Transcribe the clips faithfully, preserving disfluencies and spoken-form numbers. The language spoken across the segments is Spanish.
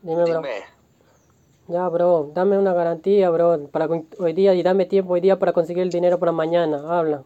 Dime, bro. Dime, Ya, bro, dame una garantía, bro, para con- hoy día y dame tiempo hoy día para conseguir el dinero para mañana. Habla.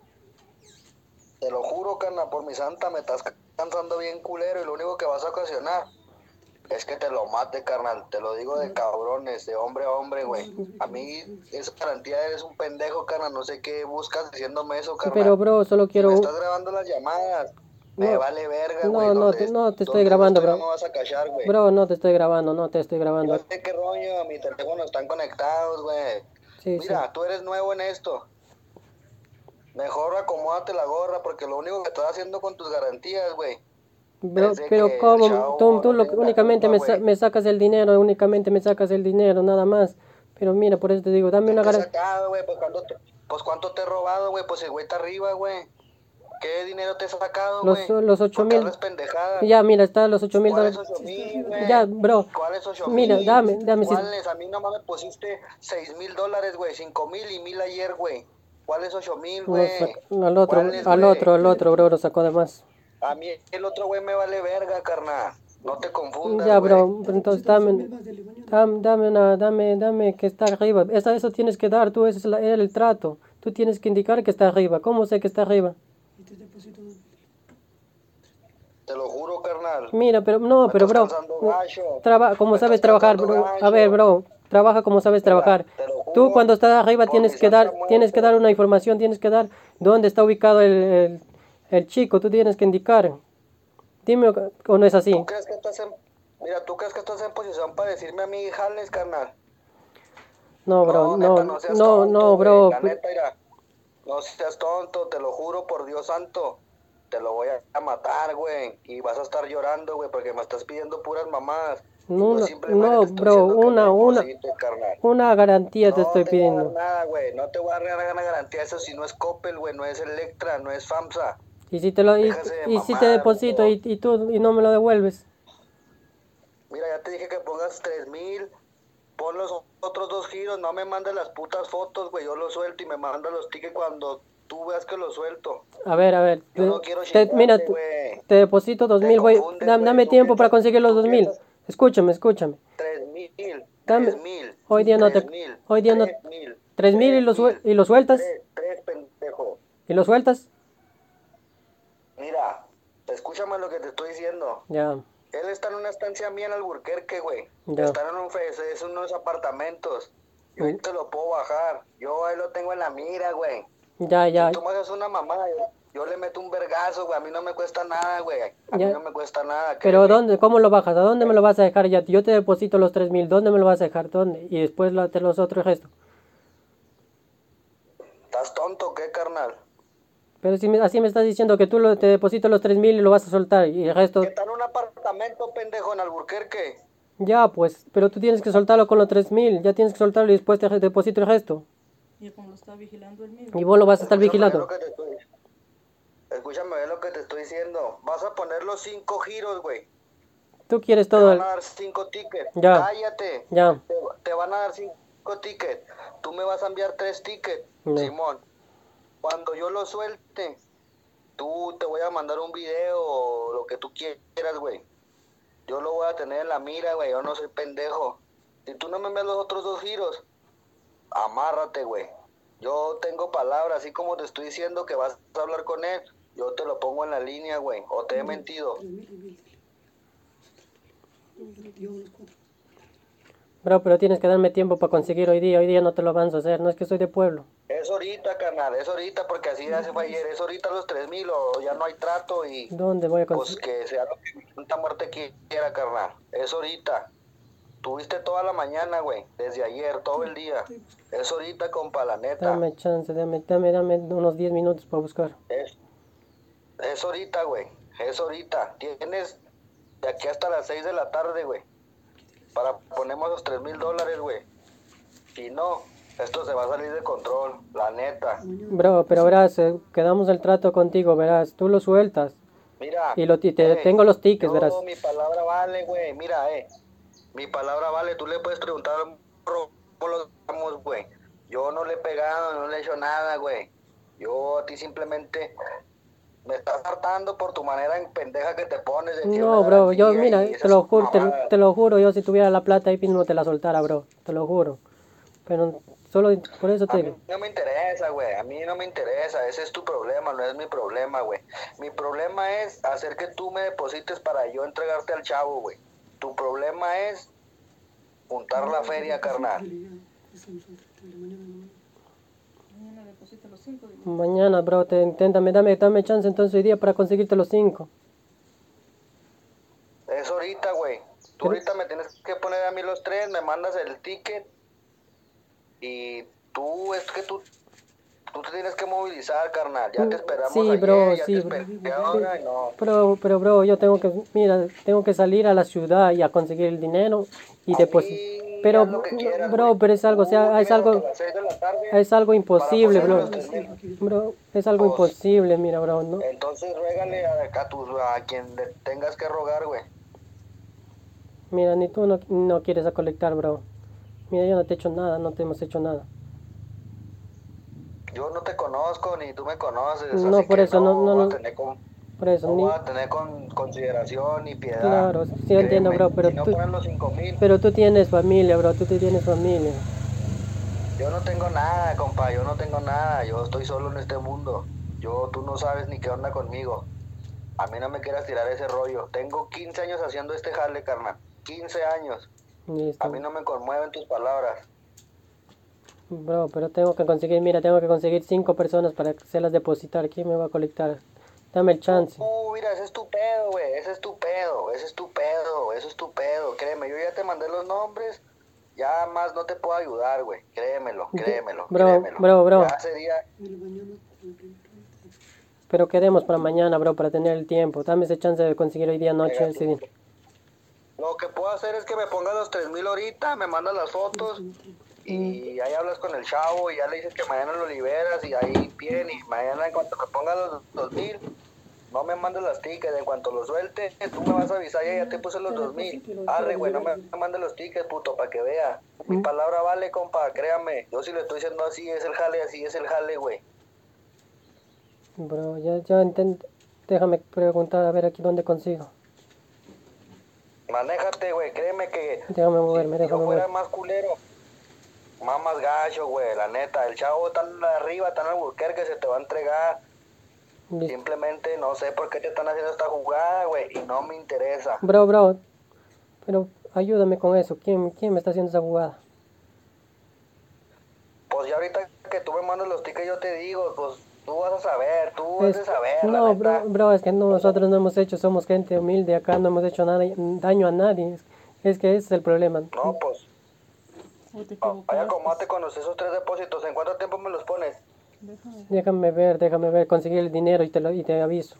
te lo juro, carnal, por mi santa, me estás cansando bien culero y lo único que vas a ocasionar es que te lo mate, carnal. Te lo digo de cabrones, de hombre a hombre, güey. A mí, esa garantía eres un pendejo, carnal. No sé qué buscas diciéndome eso, Pero, carnal. bro, solo Si me quiero... estás grabando las llamadas, me No, vale verga, güey. no, no, te, Donde, no te estoy donde no grabando, estoy no bro. me vas a cachar, güey. Bro, no te estoy grabando, no te estoy Yo grabando. sé qué rollo, mi teléfono están conectados, güey. Sí, sí. Mira, tú eres nuevo en esto. Mejor acomódate la gorra porque lo único que estás haciendo con tus garantías, güey, Bro, es de pero que el ¿cómo? Tú, chavo tú no lo que tiene la únicamente culpa, me, sa- güey. me sacas el dinero, únicamente me sacas el dinero, nada más. Pero mira, por eso te digo, dame ¿Qué una te he garantía. sacado, güey? Pues, ¿cuánto te, pues cuánto te he robado, güey. Pues el güey está arriba, güey. ¿Qué dinero te he sacado, Los, güey? los ocho Porque mil. hablas pendejadas. Ya, mira, está los ocho mil ¿Cuáles dólares. ocho mil, Ya, güey? bro. ¿Cuáles ocho Mira, mil? dame, dame. Si, ¿Cuáles? A mí nomás me pusiste seis mil dólares, güey. Cinco mil y mil ayer, güey. ¿Cuáles ocho mil, lo güey? sac- al otro, ¿Cuáles, al otro, güey? al otro, bro, lo sacó de más. A mí el otro güey me vale verga, carnal. No te confundas, Ya, güey. bro, entonces dame, dame, dame una, dame, dame que está arriba. Esa, eso tienes que dar tú, ese es la- el trato. Tú tienes que indicar que está arriba. ¿Cómo sé que está arriba? Te lo juro, carnal. Mira, pero no, Me pero estás bro, cansando gacho. traba, como Me sabes estás trabajar, cansando bro. A ver, gacho. bro, trabaja como sabes Mira, trabajar. te lo Tú juro cuando estás arriba por tienes mi que dar, santa tienes que muerte. dar una información, tienes que dar dónde está ubicado el, el, el chico, tú tienes que indicar. Dime o o no es ¿Tú así. crees que estás en... Mira, ¿tú crees que estás en posición para decirme a mí, jales, carnal? No, bro, No, neta, no, no seas no, tonto, no, güey. bro. La neta, mira, no seas tonto, te lo juro por Dios santo. Te lo voy a matar, güey. Y vas a estar llorando, güey, porque me estás pidiendo puras mamadas. Y yo No, simplemente no, te estoy bro, diciendo que me una, una, deposites, carnal. una garantía te No estoy te voy a dar pidiendo. nada, güey. No te voy a dar una garantía. Eso si no es Coppel, güey. No es Electra, no es FAMSA. Y si te lo, y, Déjase de y si te mamada, deposito mijo. y, y tú y no me lo devuelves. Mira, ya te dije que pongas tres mil. Pon los otros dos giros. No me mandes las putas fotos, güey. Yo los suelto y me mandas los tickets cuando tú veas que los suelto. A ver, a ver, Yo te, no quiero te- mira, chingarte, te, güey. te deposito dos Te mil, voy, confundes, dam- güey. dame Tú tiempo para piensas, conseguir los tú dos mil. piensas Escúchame, escúchame. tres mil, tres Dame, mil, hoy día no tres te, mil, hoy día no, tres mil, tres mil y tres lo, suel- mil, y lo sueltas, tres, tres, pendejo. y lo sueltas, Mira, escúchame lo que te estoy diciendo. ya, Él está en una estancia mía en Alburquerque, güey. ya, Está en un fe- es unos apartamentos. Yo ahí mm, te lo puedo bajar. Yo ahí lo tengo en la mira, güey. ya, Si ya, tú me haces una mamada, yo, yo le meto un vergazo, güey. A mí no me cuesta nada, güey. A mí ya. no me cuesta nada, Pero créeme. ¿dónde, cómo lo bajas? ¿A dónde me lo vas a dejar? Ya, yo te deposito los tres mil, ¿dónde me lo vas a dejar? ¿Dónde? Y después lo, te los otros gestos. ¿Estás tonto o qué, carnal? Pero si me- así me estás diciendo que tú lo, te deposito los tres mil y lo vas a soltar y el Que resto, está en un apartamento, pendejo, en Alburquerque. ya pues, pero tú tienes que soltarlo con los tres mil, ya tienes que soltarlo y después te re- deposito el resto. Y como lo está vigilando él mismo. Y vos lo vas a estar Escúchame bien vigilando. lo que te estoy... Escúchame bien lo que te estoy diciendo. Vas a poner los cinco giros, güey. Tú quieres Te todo van el... a dar cinco tickets. Ya. Cállate. Ya, Te, te van a dar cinco tickets. Tú me vas a enviar tres tickets, Ya. Simón. Cuando yo lo suelte, tú te voy a mandar un video o lo que tú quieras, güey. Yo lo voy a tener en la mira, güey. Yo no soy pendejo. Si tú no me envías los otros dos giros, amárrate, güey. Yo tengo palabras, así como te estoy diciendo que vas a hablar con él, yo te lo pongo en la línea, güey. O te he mentido. bro, pero tienes que darme tiempo para conseguir hoy día. Hoy día no te lo vamos a hacer. No es que soy de pueblo. Es ahorita, carnal, es ahorita porque así ya se fue ayer. Es ahorita los tres mil o ya no hay trato y ¿Dónde voy a pues conseguir? que sea lo que mi santa muerte quiera, carnal. Es ahorita. Tuviste toda la mañana, güey, desde ayer, todo el día. Es ahorita, compa, la neta. Dame chance, dame, dame, dame unos diez minutos para buscar. Es, es ahorita, güey. Es ahorita. Tienes de aquí hasta las seis de la tarde, güey. Para ponemos los tres mil dólares, güey. Si no, esto se va a salir de control, la neta. Bro, pero verás, eh, quedamos el trato contigo, verás. Tú lo sueltas. Mira. Y lo, y te, eh, tengo los tickets, yo, verás. mi palabra vale, güey. Mira, eh. Mi palabra vale. Tú le puedes preguntar a un morro cómo lo damos, güey. Yo no le he pegado, no le he hecho nada, güey. Yo a ti simplemente Me estás hartando por tu manera en pendeja que te pones. De que No, una bro, yo, garantía mira, y te esas lo juro, te, mamadas. te lo juro, yo si tuviera la plata ahí mismo te la soltara, bro, te lo juro. Pero solo por eso A te mí no me interesa, güey. A mí no me interesa. Ese es tu problema, no es mi problema, güey. Mi problema es hacer que tú me deposites para yo entregarte al chavo, güey. Tu problema es juntar la feria, carnal. Mañana deposita los cinco. Dile. mañana, bro, te inténtame, dame, dame chance entonces hoy día para conseguirte los cinco. Es ahorita, güey. Tú Pero- ahorita me tienes que poner a mí los tres, me mandas el ticket y tú, es que tú, tú te tienes que movilizar, carnal. Ya te esperamos Sí, ayer, bro, ya sí, te bro. esperé ahora y no. Pero, pero, bro, yo tengo que, mira, tengo que salir a la ciudad y a conseguir el dinero y A después. mí, Pero, haz lo que quieras, bro, güey. pero es algo, o Tú sea, es tienes hasta algo, las seis de la tarde es algo imposible, para bro. poner los tres mil. Bro, es algo Pues- imposible, mira, bro, ¿no? Entonces ruégale a, a, tus, a quien le tengas que rogar, güey. Mira, ni tú no, no quieres a colectar, bro. Mira, yo no te he hecho nada, no te hemos hecho nada. Yo no te conozco ni tú me conoces. No, así por que eso no- no- voy no- a tener con, Por eso, no ni, voy a tener con consideración ni piedad. claro, sí entiendo, Créeme, bro, pero si no tú, ponen los cinco mil, pero tú tienes familia, bro, tú te tienes familia. yo no tengo nada, compa, yo no tengo nada. Yo estoy solo en este mundo. Yo, tú no sabes ni qué onda conmigo. A mí no me quieras tirar ese rollo. Tengo quince años haciendo este jale, carnal. quince años. Listo. A mí no me conmueven tus palabras. Bro, pero tengo que conseguir, mira, tengo que conseguir cinco personas para hacerlas depositar. ¿Quién me va a colectar? Dame el chance. Uh, mira, ese es tu pedo, güey. Ese es tu pedo. Ese es tu pedo. Eso es tu pedo. Créeme, yo ya te mandé los nombres. Ya más no te puedo ayudar, güey. Créemelo, créemelo. Bro, créemelo. bro, bro. Ya sería... Pero quedemos para mañana, bro, para tener el tiempo. Dame ese chance de conseguir hoy día noche ese día. Lo que puedo hacer es que me pongas los tres mil ahorita, me mandas las fotos y ahí hablas con el chavo y ya le dices que mañana lo liberas y ahí bien y mañana en cuanto me pongas los dos mil, no me mandes las tickets, en cuanto los suelte, tú me vas a avisar, ya, ya te puse los dos mil. Arre, güey, no me, me mandes los tickets, puto, para que vea. Mi palabra vale, compa, créame. Yo si le estoy diciendo así es el jale, así es el jale, güey. Bro, ya, ya intento. Déjame preguntar a ver aquí dónde consigo. Manéjate, güey, créeme que Déjame moverme, si déjame yo fuera moverme. más culero, más más gacho, güey, la neta. El chavo está arriba, está en el Burger que se te va a entregar. Listo. Simplemente no sé por qué te están haciendo esta jugada, güey, y no me interesa. Bro, bro, pero ayúdame con eso. ¿Quién, quién me está haciendo esa jugada? Pues ya ahorita que tú me mandas los tickets yo te digo, pues tú vas a saber, tú vas Es- a saber, la no, neta. bro, bro, es que no, nosotros no hemos hecho, somos gente humilde acá, no hemos hecho nada, daño a nadie. Es, es que ese es el problema. No, pues, O te ah, vaya, equivocaste. acomódate con los- esos tres depósitos. ¿En cuánto tiempo me los pones? Déjame. Déjame ver, déjame ver, conseguir el dinero y te, lo, y te aviso.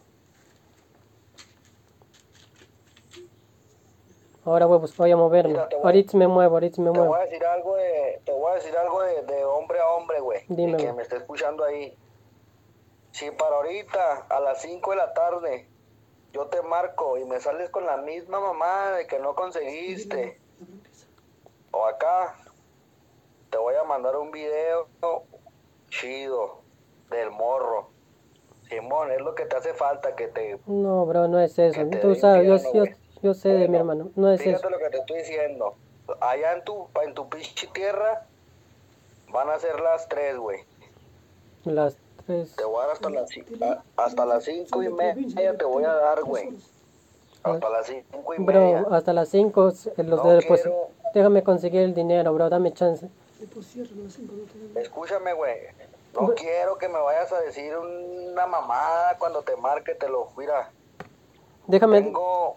Ahora voy, pues, voy a moverme. Mira, te voy- Ahorita me muevo, ahorita me Te muevo. voy a decir algo de, te voy a decir algo de, de hombre a hombre, güey. Dime, Y que güey. me esté escuchando ahí. Si para ahorita, a las cinco de la tarde, yo te marco y me sales con la misma mamá de que no conseguiste, o acá, te voy a mandar un video chido del morro. Simón, es lo que te hace falta, que te... No, bro, no es eso. Que te Tú dé sabes, yo, infierno, yo, güey. yo sé de mi Bueno, hermano. No es Fíjate eso. lo que te estoy diciendo. Allá en tu, en tu pinche tierra van a ser las tres, güey. Las tres. Te voy a dar hasta las, ci- a- hasta las cinco y media te voy a dar, güey. Hasta las cinco y media. Bro, hasta las cinco los No de depósito. quiero- Déjame conseguir el dinero, bro, dame chance. Escúchame, güey. No quiero que me vayas a decir una mamada cuando te marque, te lo mira. Déjame. Tengo...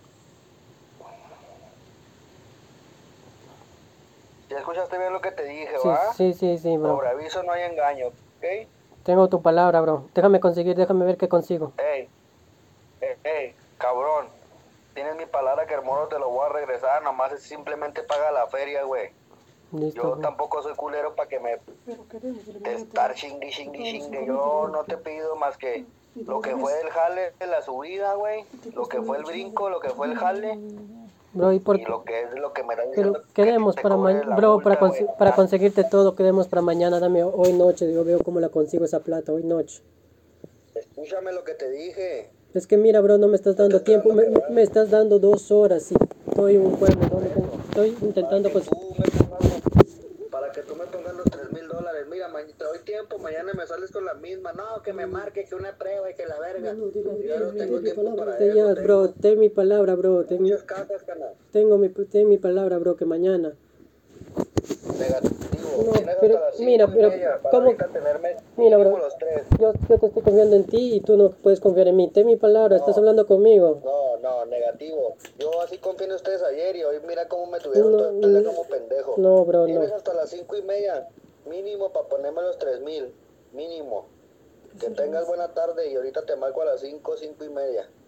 ¿Ya escuchaste bien lo que te dije, Sí, va? sí, sí, sí, bro. Por aviso no hay engaño, ¿ok? Tengo tu palabra, bro. Déjame conseguir, déjame ver qué consigo. Ey, ey, ey, cabrón. Tienes mi palabra que el moro te lo voy a regresar, nomás es simplemente paga la feria, güey. Listo, Yo bro. tampoco soy culero para que me te estar chingue, chingue, chingue. Yo no te pido más que lo que fue el jale, la subida, güey. Lo que fue el brinco, lo que fue el jale. Bro, y por Y lo que es lo que me da pero diciendo que quedemos te para cobre mañana, la bro, multa, para, güey. consi- para conseguirte todo, quedemos para mañana, dame hoy noche, yo veo cómo la consigo esa plata, hoy noche. Escúchame lo que te dije. Es que mira, bro, no me estás dando tiempo, me, me estás dando dos horas y estoy en un pueblo donde tengo- estoy intentando Para que pues... tú me pongas, para que tú me pongas los tres mil dólares. Mira, ma- te doy tiempo, mañana me sales con la misma. No, que me marque, que una prueba y que la verga. Yo no tengo tiempo para Te ya, eso. bro, Tengo ten mi palabra, bro, ten, muchas casas, canal. tengo mi, ten mi palabra, bro, que mañana. Negativo. No, Tienes pero, hasta las cinco mira, y pero, media para ¿cómo? ahorita tenerme Mira, mínimo bro, los tres. yo, yo te estoy confiando en ti y tú no puedes confiar en mí. Ten mi palabra, estás No. hablando conmigo. No, no, negativo. Yo así confié en ustedes ayer y hoy mira cómo me tuvieron No, todo el día no, como pendejo. no, bro, Tienes no. hasta las cinco y media, mínimo para ponerme los tres mil, mínimo. Que tengas buena tarde y ahorita te marco a las cinco, cinco y media.